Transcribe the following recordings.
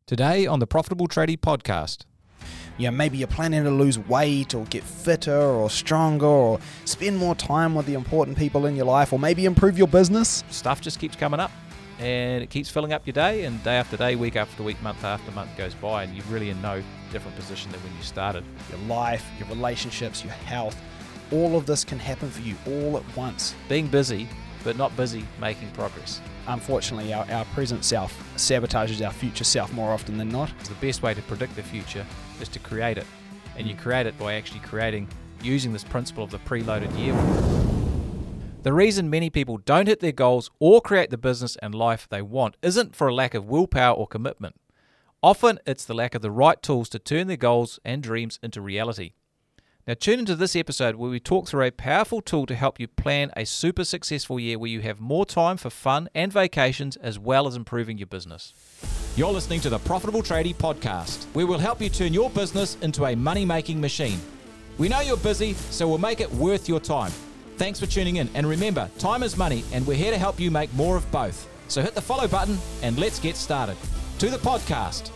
Today on the Profitable Tradie Podcast. Maybe you're planning to lose weight or get fitter or stronger or spend more time with the important people in your life or maybe improve your business. Stuff just keeps coming up and it keeps filling up your day, and day after day, week after week, month after month goes by, and you're really in no different position than when you started. Your life, your relationships, your health, all of this can happen for you all at once. Being busy, but not busy making progress. Unfortunately, our present self sabotages our future self more often than not. The best way to predict the future is to create it, and you create it by actually using this principle of the preloaded year. The reason many people don't hit their goals or create the business and life they want isn't for a lack of willpower or commitment. Often it's the lack of the right tools to turn their goals and dreams into reality. Now tune into this episode where we talk through a powerful tool to help you plan a super successful year where you have more time for fun and vacations as well as improving your business. You're listening to the Profitable Tradie Podcast, where we'll help you turn your business into a money-making machine. We know you're busy, so we'll make it worth your time. Thanks for tuning in, and remember, time is money, and we're here to help you make more of both. So hit the follow button, and let's get started. To the podcast.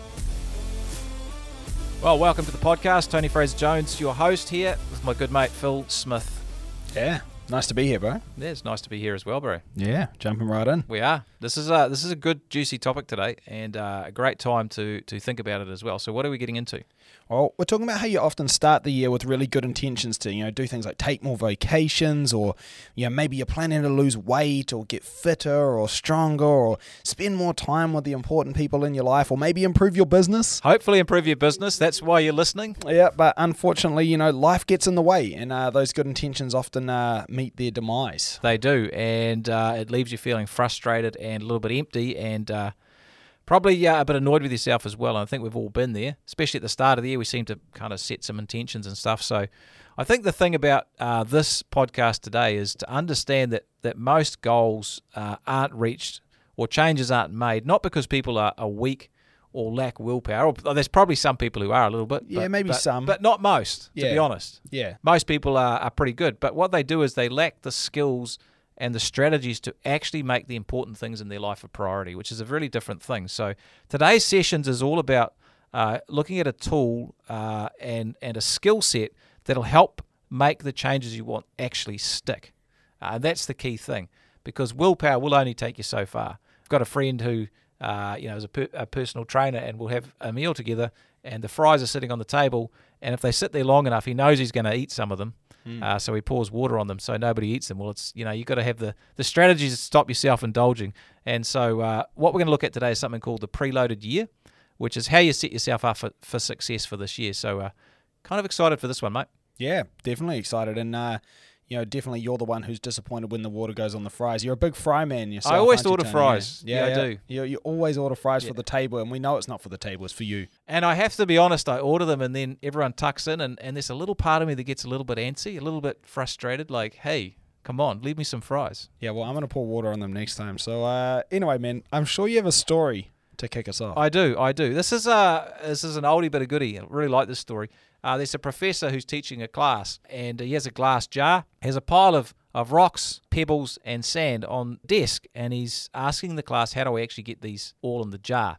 Well, welcome to the podcast. Tony Fraser-Jones, your host here, with my good mate Phil Smith. Yeah, nice to be here, bro. Yeah, it's nice to be here as well, bro. Yeah, jumping right in. We are. This is a good, juicy topic today, and a great time to think about it as well. So what are we getting into? Well, we're talking about how you often start the year with really good intentions to, do things like take more vacations, or, maybe you're planning to lose weight or get fitter or stronger or spend more time with the important people in your life, or maybe improve your business. Hopefully improve your business. That's why you're listening. Yeah, but unfortunately, life gets in the way, and those good intentions often meet their demise. They do, and it leaves you feeling frustrated and a little bit empty, and probably a bit annoyed with yourself as well. And I think we've all been there, especially at the start of the year. We seem to kind of set some intentions and stuff. So I think the thing about this podcast today is to understand that most goals aren't reached or changes aren't made, not because people are weak or lack willpower. Or there's probably some people who are a little bit. Yeah, maybe some. But not most, to be honest. Yeah. Most people are pretty good. But what they do is they lack the skills and the strategies to actually make the important things in their life a priority, which is a really different thing. So today's sessions is all about looking at a tool and a skill set that'll help make the changes you want actually stick. That's the key thing, because willpower will only take you so far. I've got a friend who is a personal trainer, and we'll have a meal together, and the fries are sitting on the table, and if they sit there long enough, he knows he's going to eat some of them. So he pours water on them so nobody eats them. Well, it's you've got to have the strategies to stop yourself indulging. And so what we're going to look at today is something called the preloaded year, which is how you set yourself up for success for this year. So kind of excited for this one, mate. Yeah, definitely excited. And definitely you're the one who's disappointed when the water goes on the fries. You're a big fry man yourself. I always order Tony? fries. Yeah, I do. You always order fries for the table, and we know it's not for the table, it's for you. And I have to be honest, I order them, and then everyone tucks in, and there's a little part of me that gets a little bit antsy, a little bit frustrated, like, hey, come on, leave me some fries. Yeah, well, I'm going to pour water on them next time. So anyway, man, I'm sure you have a story to kick us off. I do. This is an oldie but a goodie. I really like this story. There's a professor who's teaching a class, and he has a glass jar. He has a pile of rocks, pebbles, and sand on desk, and he's asking the class, how do I actually get these all in the jar?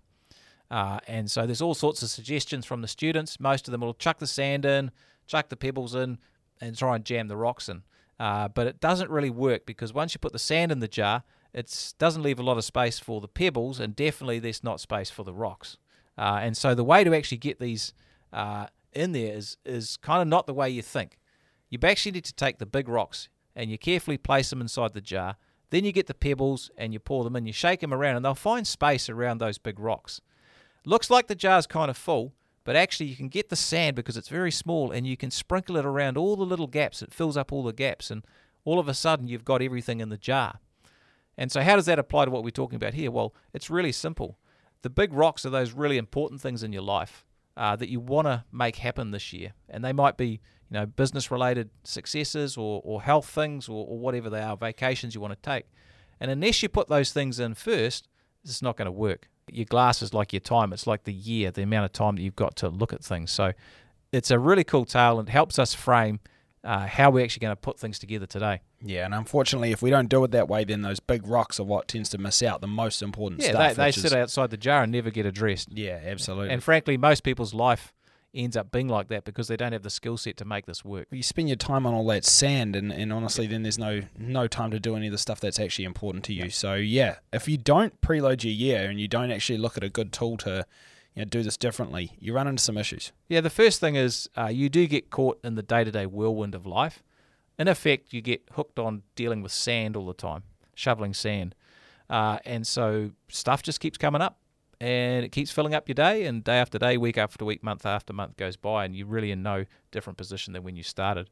And so there's all sorts of suggestions from the students. Most of them will chuck the sand in, chuck the pebbles in, and try and jam the rocks in. But it doesn't really work, because once you put the sand in the jar, it doesn't leave a lot of space for the pebbles, and definitely there's not space for the rocks. And so the way to actually get these in there is kind of not the way you think. You actually need to take the big rocks and you carefully place them inside the jar. Then you get the pebbles and you pour them in, you shake them around, and they'll find space around those big rocks. Looks like the jar's kind of full, but actually you can get the sand because it's very small, and you can sprinkle it around all the little gaps. It fills up all the gaps, and all of a sudden you've got everything in the jar. And so how does that apply to what we're talking about here? Well, it's really simple. The big rocks are those really important things in your life that you want to make happen this year. And they might be, business-related successes or health things or whatever they are, vacations you want to take. And unless you put those things in first, it's not going to work. Your glass is like your time. It's like the year, the amount of time that you've got to look at things. So it's a really cool tale, and it helps us frame how we're actually going to put things together today. Yeah, and unfortunately, if we don't do it that way, then those big rocks are what tends to miss out the most important stuff. Yeah, they sit outside the jar and never get addressed. Yeah, absolutely. And frankly, most people's life ends up being like that because they don't have the skill set to make this work. You spend your time on all that sand, and honestly, then there's no time to do any of the stuff that's actually important to you. So yeah, if you don't preload your year and you don't actually look at a good tool to do this differently, you run into some issues. Yeah, the first thing is you do get caught in the day-to-day whirlwind of life. In effect, you get hooked on dealing with sand all the time, shoveling sand. And so stuff just keeps coming up, and it keeps filling up your day, and day after day, week after week, month after month goes by, and you're really in no different position than when you started.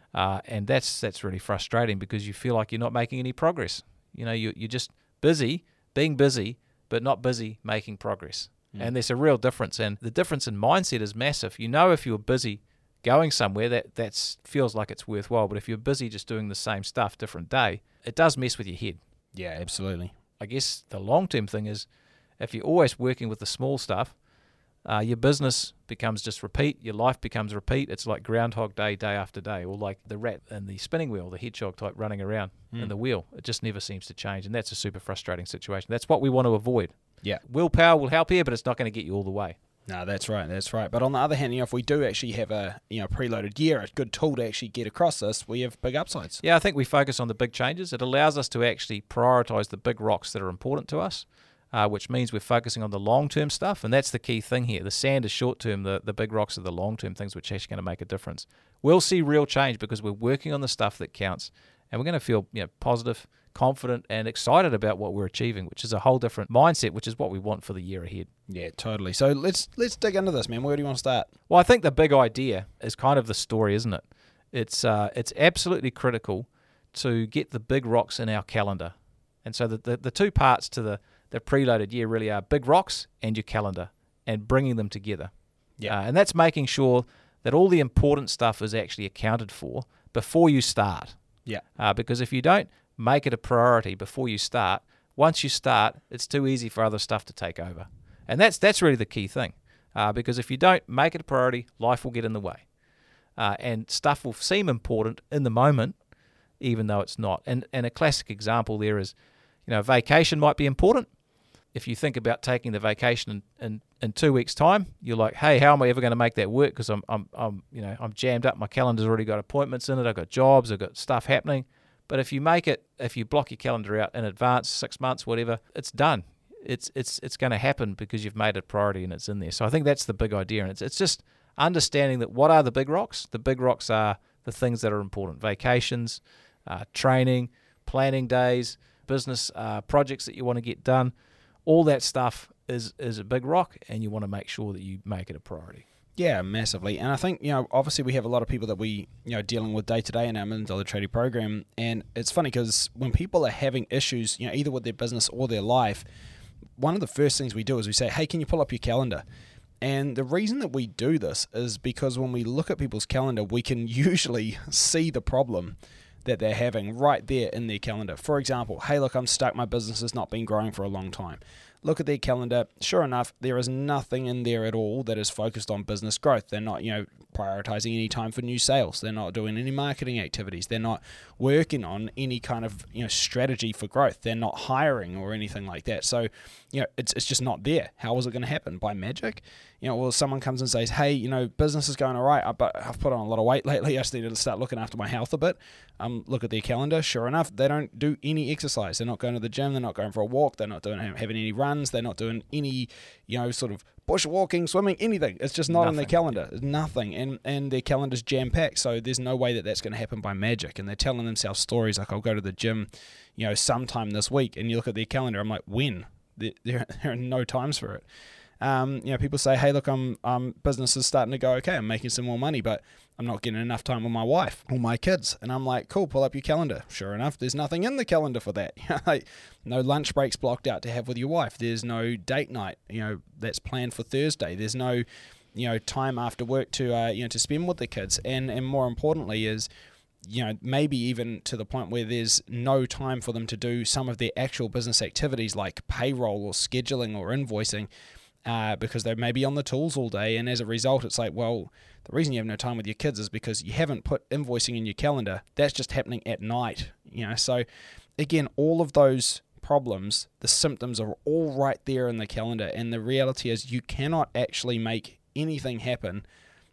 And that's really frustrating because you feel like you're not making any progress. You're just busy, being busy, but not busy making progress. And there's a real difference, and the difference in mindset is massive. If you're busy going somewhere, that feels like it's worthwhile, but if you're busy just doing the same stuff different day, it does mess with your head. Yeah, absolutely. I guess the long-term thing is if you're always working with the small stuff, your business becomes just repeat, your life becomes repeat. It's like Groundhog Day, day after day, or like the rat in the spinning wheel, the hedgehog type running around in the wheel. It just never seems to change, and that's a super frustrating situation. That's what we want to avoid. Yeah. Willpower will help here, but it's not going to get you all the way. No, that's right. But on the other hand, if we do actually have a preloaded year, a good tool to actually get across this, we have big upsides. Yeah, I think we focus on the big changes. It allows us to actually prioritize the big rocks that are important to us, which means we're focusing on the long-term stuff, and that's the key thing here. The sand is short-term, the big rocks are the long-term things which are actually going to make a difference. We'll see real change because we're working on the stuff that counts, and we're going to feel positive, confident, and excited about what we're achieving, which is a whole different mindset, which is what we want for the year ahead. Yeah, totally. So let's dig into this, man. Where do you want to start? Well, I think the big idea is kind of the story, isn't it? It's absolutely critical to get the big rocks in our calendar. And so the two parts to the preloaded year really are big rocks and your calendar and bringing them together. Yeah. And that's making sure that all the important stuff is actually accounted for before you start. Yeah. Because if you don't make it a priority before you start, once you start, it's too easy for other stuff to take over. And that's really the key thing. Because if you don't make it a priority, life will get in the way. And stuff will seem important in the moment, even though it's not. And a classic example there is, vacation might be important. If you think about taking the vacation in 2 weeks' time, you're like, hey, how am I ever going to make that work? Because I'm jammed up. My calendar's already got appointments in it. I've got jobs. I've got stuff happening. But if you block your calendar out in advance, 6 months, whatever, it's done. It's going to happen because you've made it a priority and it's in there. So I think that's the big idea. And it's just understanding that what are the big rocks? The big rocks are the things that are important. Vacations, training, planning days, business projects that you want to get done. All that stuff is a big rock, and you want to make sure that you make it a priority. Yeah, massively. And I think, obviously we have a lot of people that we, dealing with day to day in our $1 Million Tradie program. And it's funny because when people are having issues, either with their business or their life, one of the first things we do is we say, hey, can you pull up your calendar? And the reason that we do this is because when we look at people's calendar, we can usually see the problem that they're having right there in their calendar. For example, hey, look, I'm stuck. My business has not been growing for a long time. Look at their calendar. Sure enough, there is nothing in there at all that is focused on business growth. They're not, prioritizing any time for new sales. They're not doing any marketing activities. They're not working on any kind of, strategy for growth. They're not hiring or anything like that. So, it's just not there. How is it going to happen? By magic? Well, someone comes and says, hey, business is going all right, but I've put on a lot of weight lately. I just need to start looking after my health a bit. Look at their calendar. Sure enough, they don't do any exercise. They're not going to the gym. They're not going for a walk. They're not having any runs. They're not doing any, sort of bushwalking, swimming, anything. It's just not on their calendar. It's nothing. And their calendar's jam-packed. So there's no way that that's going to happen by magic. And they're telling themselves stories like, I'll go to the gym, sometime this week. And you look at their calendar. I'm like, when? There are no times for it. People say, hey, look, business is starting to go okay. I'm making some more money, but I'm not getting enough time with my wife or my kids. And I'm like, cool, pull up your calendar. Sure enough, there's nothing in the calendar for that. Like, no lunch breaks blocked out to have with your wife. There's no date night, that's planned for Thursday. There's no, time after work to spend with the kids. And more importantly is, maybe even to the point where there's no time for them to do some of their actual business activities like payroll or scheduling or invoicing. because they may be on the tools all day, and as a result, it's like, well, the reason you have no time with your kids is because you haven't put invoicing in your calendar. That's just happening at night, So, again, all of those problems, the symptoms are all right there in the calendar, and the reality is you cannot actually make anything happen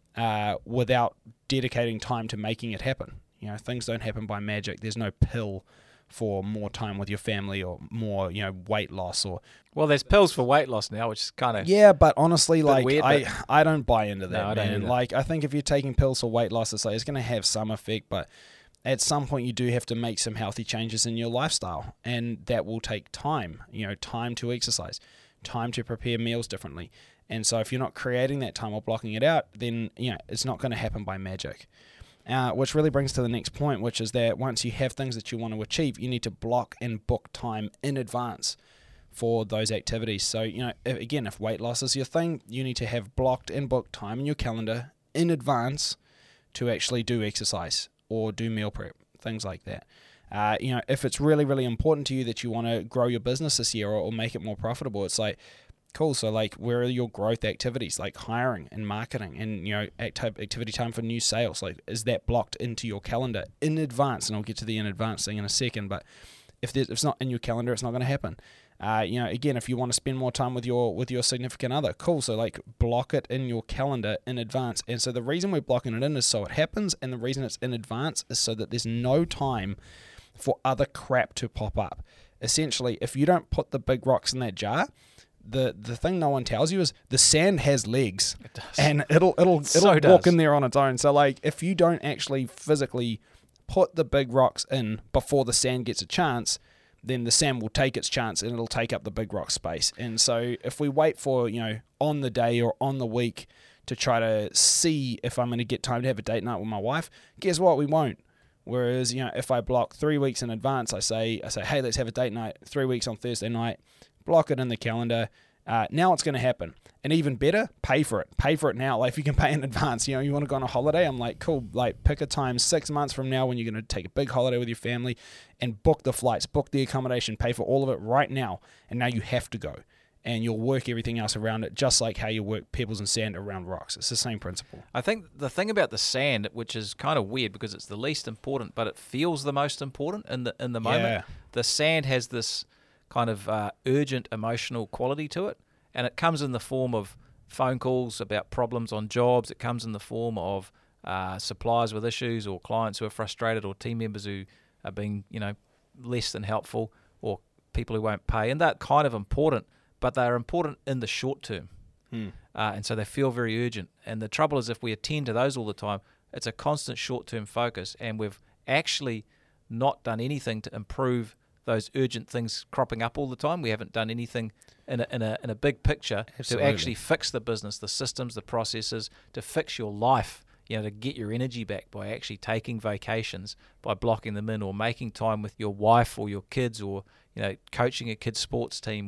without dedicating time to making it happen. Things don't happen by magic. There's no pill for more time with your family or more, weight loss or... Well, there's pills for weight loss now, which is kind of... Yeah, but honestly, weird, I don't buy into that, No, I don't man. either. Like, I think if you're taking pills for weight loss, it's going to have some effect, but at some point you do have to make some healthy changes in your lifestyle, and that will take time, time to exercise, time to prepare meals differently. And so if you're not creating that time or blocking it out, then, it's not going to happen by magic. Which really brings to the next point, which is that once you have things that you want to achieve, you need to block and book time in advance for those activities. So, if weight loss is your thing, you need to have blocked and booked time in your calendar in advance to actually do exercise or do meal prep, things like that. If it's really, really important to you that you want to grow your business this year or make it more profitable, it's like, cool. So, where are your growth activities, like hiring and marketing and, activity time for new sales? Like, is that blocked into your calendar in advance? And I'll get to the in advance thing in a second. But if it's not in your calendar, it's not going to happen. Again, if you want to spend more time with your significant other, cool. So, block it in your calendar in advance. And so the reason we're blocking it in is so it happens. And the reason it's in advance is so that there's no time for other crap to pop up. Essentially, if you don't put the big rocks in that jar, the thing no one tells you is the sand has legs. It does. And it'll walk in there on its own. So if you don't actually physically put the big rocks in before the sand gets a chance, then the sand will take its chance and it'll take up the big rock space. And so if we wait for, on the day or on the week to try to see if I'm going to get time to have a date night with my wife, guess what? We won't. Whereas, if I block 3 weeks in advance, I say, hey, let's have a date night 3 weeks on Thursday night, block it in the calendar. Now it's going to happen. And even better, pay for it. Pay for it now. If you can pay in advance, you want to go on a holiday, I'm like, cool, pick a time 6 months from now when you're going to take a big holiday with your family and book the flights, book the accommodation, pay for all of it right now. And now you have to go. And you'll work everything else around it, just like how you work pebbles and sand around rocks. It's the same principle. I think the thing about the sand, which is kind of weird because it's the least important, but it feels the most important in the moment. Yeah. The sand has this kind of urgent emotional quality to it, and it comes in the form of phone calls about problems on jobs. It comes in the form of suppliers with issues or clients who are frustrated or team members who are being, less than helpful or people who won't pay. And that's kind of important, but they're important in the short term. And so they feel very urgent. And the trouble is if we attend to those all the time, it's a constant short-term focus, and we've actually not done anything to improve those urgent things cropping up all the time. We haven't done anything in a big picture Absolutely. to actually fix the business, the systems, the processes, to fix your life, to get your energy back by actually taking vacations, by blocking them in, or making time with your wife or your kids, or coaching a kid's sports team,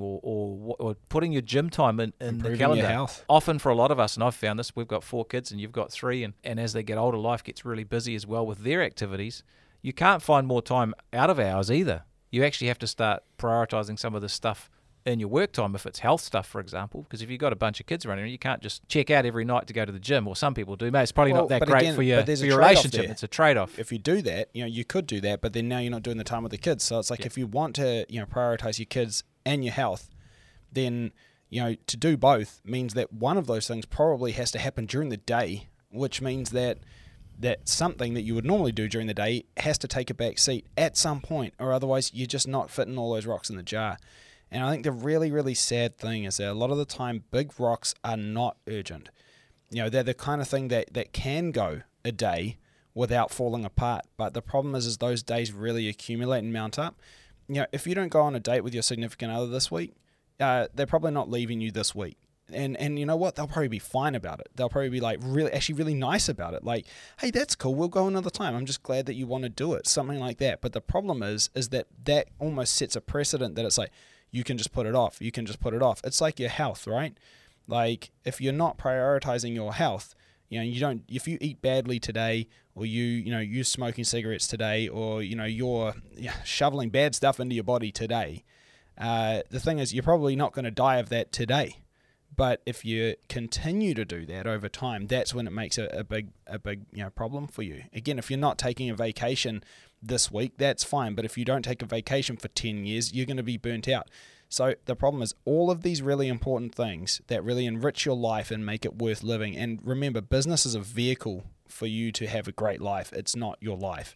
or putting your gym time in the calendar. Your health. Often for a lot of us, and I've found this, we've got 4 kids and you've got 3, and as they get older, life gets really busy as well with their activities. You can't find more time out of hours either. You actually have to start prioritizing some of this stuff in your work time, if it's health stuff, for example, because if you've got a bunch of kids around you can't just check out every night to go to the gym, or some people do. Mate, it's probably not that great for your relationship. There. It's a trade-off. If you do that, you could do that, but then now you're not doing the time with the kids. So it's like, if you want to, prioritize your kids and your health, then, to do both means that one of those things probably has to happen during the day, which means that something that you would normally do during the day has to take a back seat at some point, or otherwise you're just not fitting all those rocks in the jar. And I think the really, really sad thing is that a lot of the time, big rocks are not urgent. They're the kind of thing that can go a day without falling apart. But the problem is those days really accumulate and mount up. If you don't go on a date with your significant other this week, they're probably not leaving you this week. And you know what? They'll probably be fine about it. They'll probably be really nice about it. Like, hey, that's cool. We'll go another time. I'm just glad that you want to do it. Something like that. But the problem is that almost sets a precedent that it's like, you can just put it off. You can just put it off. It's like your health, right? Like, if you're not prioritizing your health, if you eat badly today, or you're smoking cigarettes today, or you're shoveling bad stuff into your body today, the thing is, you're probably not going to die of that today. But if you continue to do that over time, that's when it makes a big problem for you. Again, if you're not taking a vacation this week, that's fine. But if you don't take a vacation for 10 years, you're going to be burnt out. So the problem is all of these really important things that really enrich your life and make it worth living. And remember, business is a vehicle for you to have a great life. It's not your life.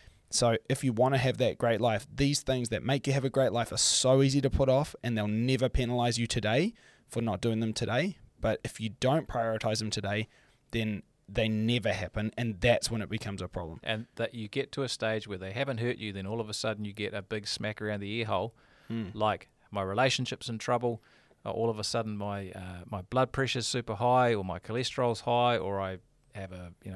So if you want to have that great life, these things that make you have a great life are so easy to put off, and they'll never penalize you today for not doing them today. But if you don't prioritize them today, then they never happen, and that's when it becomes a problem. And that you get to a stage where they haven't hurt you, then all of a sudden you get a big smack around the ear hole, like my relationship's in trouble, all of a sudden my blood pressure's super high, or my cholesterol's high, or I have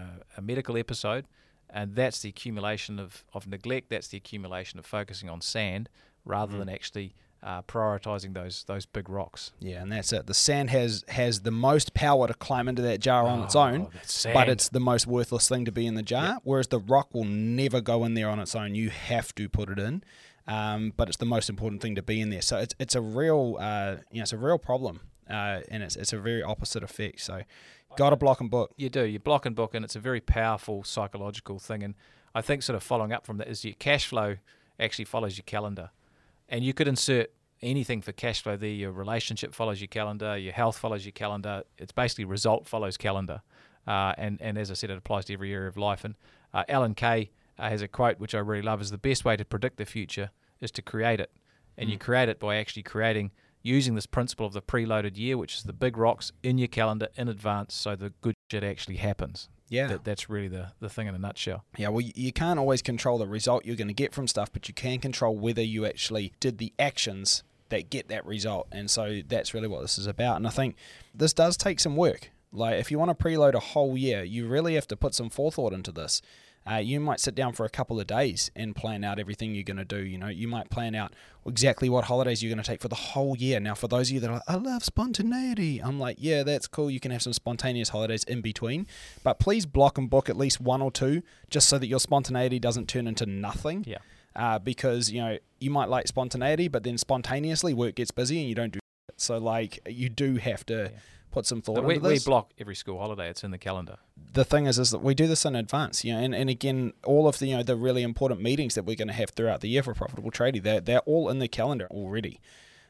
a medical episode. And that's the accumulation of neglect. That's the accumulation of focusing on sand rather than actually prioritizing those big rocks. Yeah, and that's it. The sand has the most power to climb into that jar on its own, but it's the most worthless thing to be in the jar, whereas the rock will never go in there on its own. You have to put it in, but it's the most important thing to be in there. So it's a real it's a real problem, and it's a very opposite effect. So got to block and book. You do. You block and book, and it's a very powerful psychological thing. And I think sort of following up from that is your cash flow actually follows your calendar. And you could insert anything for cash flow there. Your relationship follows your calendar. Your health follows your calendar. It's basically result follows calendar. And as I said, it applies to every area of life. And Alan Kay has a quote which I really love, is the best way to predict the future is to create it. And you create it by actually using this principle of the preloaded year, which is the big rocks in your calendar in advance, so the good shit actually happens. Yeah. That's really the thing in a nutshell. Yeah, well, you can't always control the result you're going to get from stuff, but you can control whether you actually did the actions that get that result. And so that's really what this is about. And I think this does take some work. Like, if you want to preload a whole year, you really have to put some forethought into this. You might sit down for a couple of days and plan out everything you're going to do. You might plan out exactly what holidays you're going to take for the whole year. Now, for those of you that are like, I love spontaneity, I'm like, yeah, that's cool. You can have some spontaneous holidays in between, but please block and book at least one or two, just so that your spontaneity doesn't turn into nothing. Yeah. Because you might like spontaneity, but then spontaneously work gets busy and you don't do it. So like, you do have to put some thought into this. We block every school holiday. It's in the calendar. The thing is that we do this in advance, and again, all of the the really important meetings that we're going to have throughout the year for Profitable Trading, they're all in the calendar already.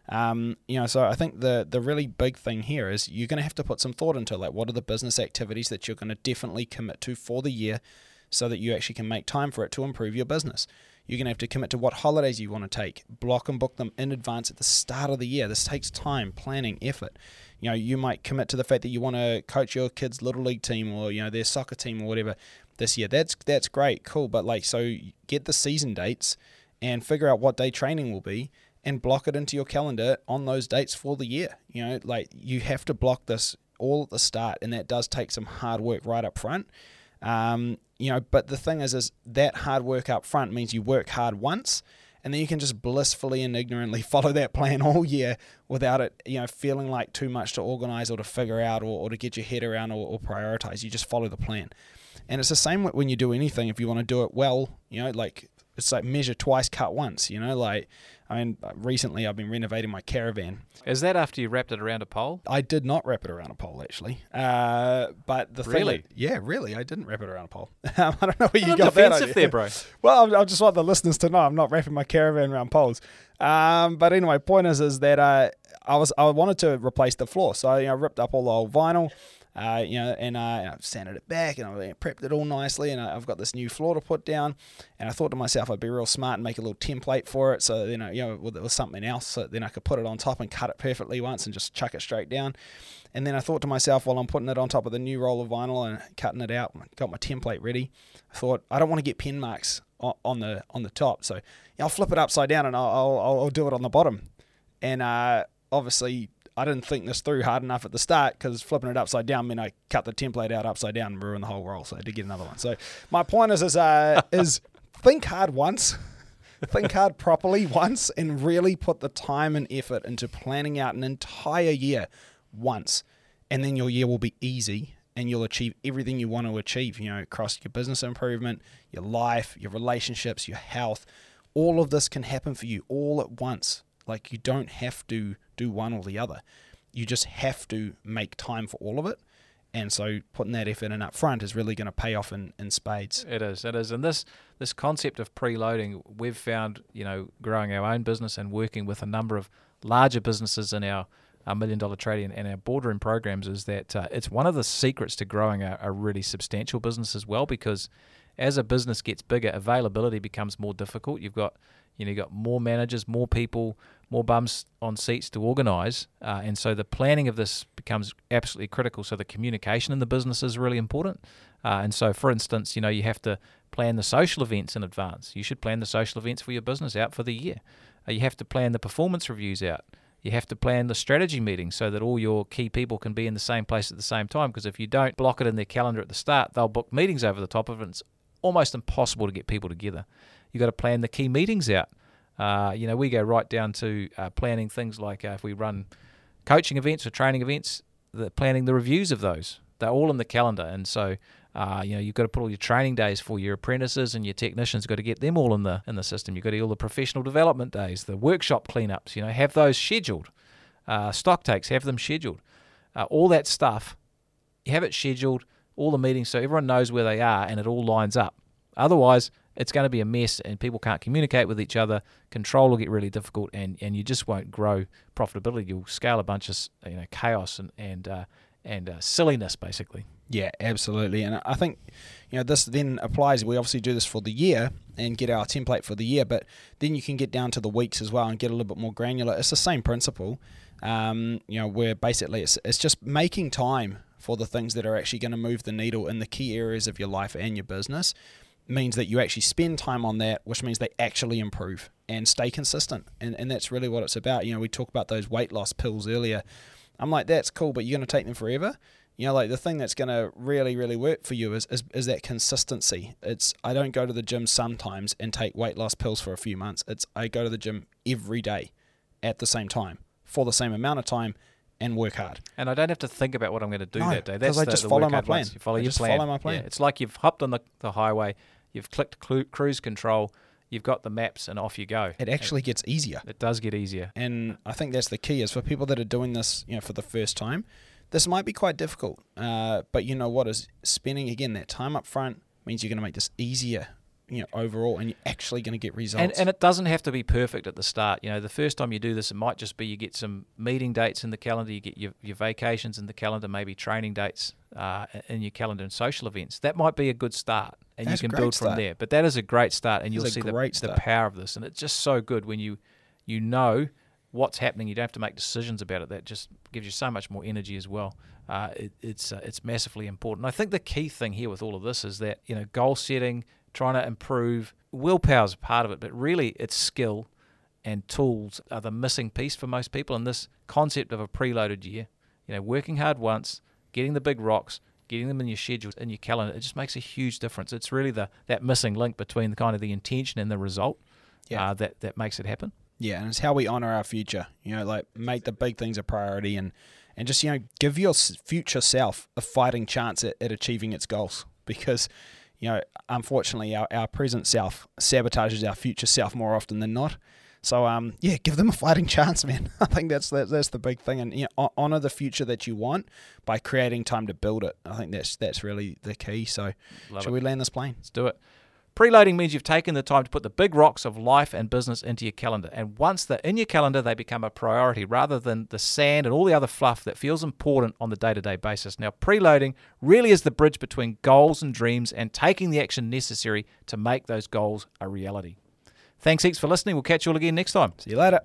So I think the really big thing here is you're going to have to put some thought into, like, what are the business activities that you're going to definitely commit to for the year, so that you actually can make time for it to improve your business. You're going to have to commit to what holidays you want to take. Block and book them in advance at the start of the year. This takes time, planning, effort. You might commit to the fact that you want to coach your kids' little league team, or their soccer team or whatever this year. That's great, cool. But so get the season dates and figure out what day training will be, and block it into your calendar on those dates for the year. You have to block this all at the start, and that does take some hard work right up front. But the thing is that hard work up front means you work hard once, and then you can just blissfully and ignorantly follow that plan all year without it, feeling like too much to organize or to figure out or to get your head around or prioritize. You just follow the plan. And it's the same when you do anything. If you want to do it well, it's like measure twice, cut once, recently I've been renovating my caravan. Is that after you wrapped it around a pole? I did not wrap it around a pole, actually. But the really? thing, really, I didn't wrap it around a pole. I don't know where you got that idea. There, bro. Well, I just want the listeners to know I'm not wrapping my caravan around poles. But anyway, point is that I wanted to replace the floor, so I ripped up all the old vinyl. And I sanded it back, and I prepped it all nicely, and I've got this new floor to put down, and I thought to myself I'd be real smart and make a little template for it, so then it was something else, so then I could put it on top and cut it perfectly once and just chuck it straight down. And then I thought to myself, while I'm putting it on top of the new roll of vinyl and cutting it out, got my template ready, I thought I don't want to get pen marks on the top, so I'll flip it upside down and I'll do it on the bottom. And obviously I didn't think this through hard enough at the start, because flipping it upside down meant I cut the template out upside down and ruined the whole roll, so I had to get another one. So my point is think hard once, think hard properly once, and really put the time and effort into planning out an entire year once, and then your year will be easy and you'll achieve everything you want to achieve, across your business improvement, your life, your relationships, your health. All of this can happen for you all at once. Like, you don't have to do one or the other. you just have to make time for all of it. And so putting that effort in up front is really going to pay off in spades. It is. And this concept of preloading, we've found, growing our own business and working with a number of larger businesses in our $1 million trading and our boardroom programs, is that it's one of the secrets to growing a really substantial business as well, because as a business gets bigger, availability becomes more difficult. You've got more managers, more people, more bums on seats to organise, and so the planning of this becomes absolutely critical. So the communication in the business is really important. And so, for instance, you have to plan the social events in advance. You should plan the social events for your business out for the year. You have to plan the performance reviews out. You have to plan the strategy meetings so that all your key people can be in the same place at the same time, because if you don't block it in their calendar at the start, they'll book meetings over the top of it, and it's almost impossible to get people together. You've got to plan the key meetings out. We go right down to planning things like if we run coaching events or training events, planning the reviews of those. They're all in the calendar. And so, you've got to put all your training days for your apprentices and your technicians. Got to get them all in the system. You've got to do all the professional development days, the workshop cleanups, have those scheduled. Stock takes, have them scheduled. All that stuff, you have it scheduled, all the meetings, so everyone knows where they are and it all lines up. Otherwise, it's going to be a mess and people can't communicate with each other. Control will get really difficult, and you just won't grow profitability. You'll scale a bunch of chaos and silliness, basically. Yeah, absolutely. And I think this then applies. We obviously do this for the year and get our template for the year, but then you can get down to the weeks as well and get a little bit more granular. It's the same principle, where basically it's just making time for the things that are actually going to move the needle in the key areas of your life and your business. Means that you actually spend time on that, which means they actually improve and stay consistent. And that's really what it's about. We talked about those weight loss pills earlier. I'm like, that's cool, but you're going to take them forever? The thing that's going to really, really work for you is that consistency. I don't go to the gym sometimes and take weight loss pills for a few months. I go to the gym every day at the same time for the same amount of time and work hard. And I don't have to think about what I'm going to do that day. That's I just follow my plan. You follow your plan. Follow my plan. Yeah, it's like you've hopped on the highway, you've clicked cruise control, you've got the maps, and off you go. It actually gets easier. It does get easier. And I think that's the key, is for people that are doing this, for the first time, this might be quite difficult. But you know what, is spending, again, that time up front means you're going to make this easier, overall, and you're actually going to get results. And it doesn't have to be perfect at the start. The first time you do this, it might just be you get some meeting dates in the calendar, you get your vacations in the calendar, maybe training dates in your calendar, and social events. That might be a good start, and you can build from there. But that is a great start, and you'll see the power of this. And it's just so good when you know what's happening. You don't have to make decisions about it. That just gives you so much more energy as well. It's massively important. I think the key thing here with all of this is that goal setting, trying to improve, willpower is a part of it, but really it's skill and tools are the missing piece for most people. And this concept of a preloaded year, working hard once, getting the big rocks, getting them in your schedule, in your calendar, it just makes a huge difference. It's really that missing link between the intention and the result that makes it happen. Yeah, and it's how we honor our future. Make the big things a priority and just, give your future self a fighting chance at achieving its goals. Because, unfortunately, our present self sabotages our future self more often than not. So, give them a fighting chance, man. I think that's the big thing. And, honor the future that you want by creating time to build it. I think that's really the key. So, shall we land this plane? Let's do it. Preloading means you've taken the time to put the big rocks of life and business into your calendar. And once they're in your calendar, they become a priority rather than the sand and all the other fluff that feels important on the day-to-day basis. Now, preloading really is the bridge between goals and dreams and taking the action necessary to make those goals a reality. Thanks heaps for listening. We'll catch you all again next time. See you later.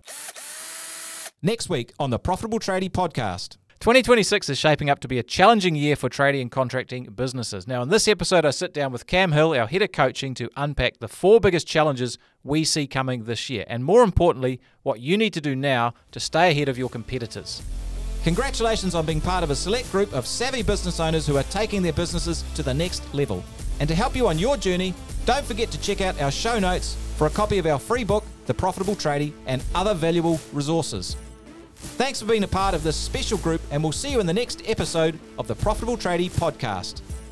Next week on the Profitable Tradie Podcast. 2026 is shaping up to be a challenging year for trading and contracting businesses. Now, in this episode, I sit down with Cam Hill, our head of coaching, to unpack the 4 biggest challenges we see coming this year, and more importantly, what you need to do now to stay ahead of your competitors. Congratulations on being part of a select group of savvy business owners who are taking their businesses to the next level. And to help you on your journey, don't forget to check out our show notes for a copy of our free book, The Profitable Tradie, and other valuable resources. Thanks for being a part of this special group, and we'll see you in the next episode of the Profitable Tradie Podcast.